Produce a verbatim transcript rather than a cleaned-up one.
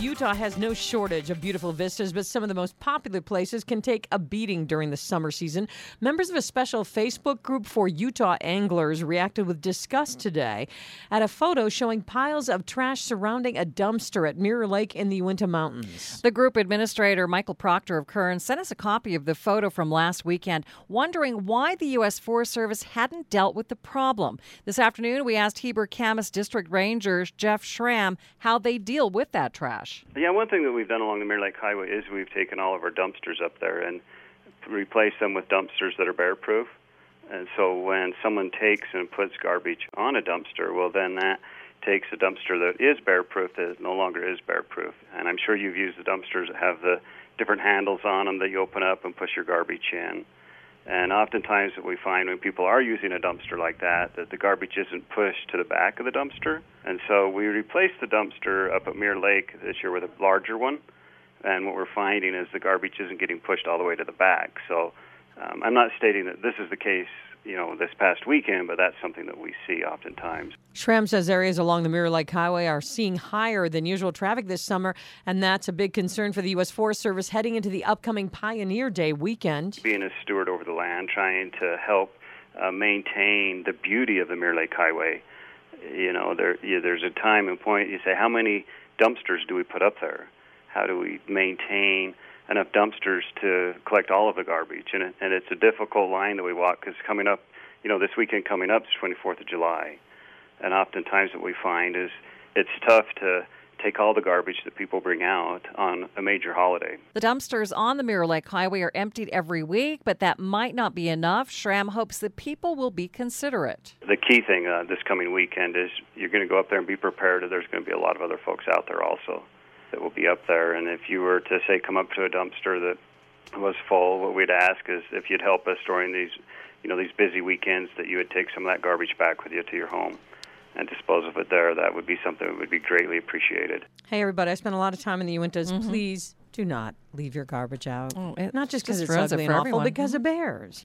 Utah has no shortage of beautiful vistas, but some of the most popular places can take a beating during the summer season. Members of a special Facebook group for Utah anglers reacted with disgust today at a photo showing piles of trash surrounding a dumpster at Mirror Lake in the Uinta Mountains. The group administrator, Michael Proctor of Kern, sent us a copy of the photo from last weekend, wondering why the U S Forest Service hadn't dealt with the problem. This afternoon, we asked Heber-Camas District Ranger Jeff Schramm how they deal with that trash. Yeah, one thing that we've done along the Mirror Lake Highway is we've taken all of our dumpsters up there and replaced them with dumpsters that are bear-proof. And so when someone takes and puts garbage on a dumpster, well, then that takes a dumpster that is bear-proof that no longer is bear-proof. And I'm sure you've used the dumpsters that have the different handles on them that you open up and push your garbage in. And oftentimes what we find when people are using a dumpster like that, that the garbage isn't pushed to the back of the dumpster. And so we replaced the dumpster up at Mirror Lake this year with a larger one. And what we're finding is the garbage isn't getting pushed all the way to the back. So um, I'm not stating that this is the case, you know, this past weekend, but that's something that we see oftentimes. Schramm says areas along the Mirror Lake Highway are seeing higher than usual traffic this summer, and that's a big concern for the U S Forest Service heading into the upcoming Pioneer Day weekend. Being a steward over the land, trying to help uh, maintain the beauty of the Mirror Lake Highway, you know, there, yeah, there's a time and point, you say, how many dumpsters do we put up there? How do we maintain enough dumpsters to collect all of the garbage? And, it, and it's a difficult line that we walk because coming up, you know, this weekend coming up is twenty-fourth of July. And oftentimes what we find is it's tough to take all the garbage that people bring out on a major holiday. The dumpsters on the Mirror Lake Highway are emptied every week, but that might not be enough. Schramm hopes that people will be considerate. The key thing uh, this coming weekend is you're going to go up there and be prepared that there's going to be a lot of other folks out there also that will be up there. And if you were to, say, come up to a dumpster that was full, what we'd ask is if you'd help us during these, you know, these busy weekends, that you would take some of that garbage back with you to your home and dispose of it there. That would be something that would be greatly appreciated. Hey, everybody, I spent a lot of time in the Uintas. Mm-hmm. Please do not leave your garbage out. Oh, it not just because it's ruins ugly it and for awful, everyone. because of bears.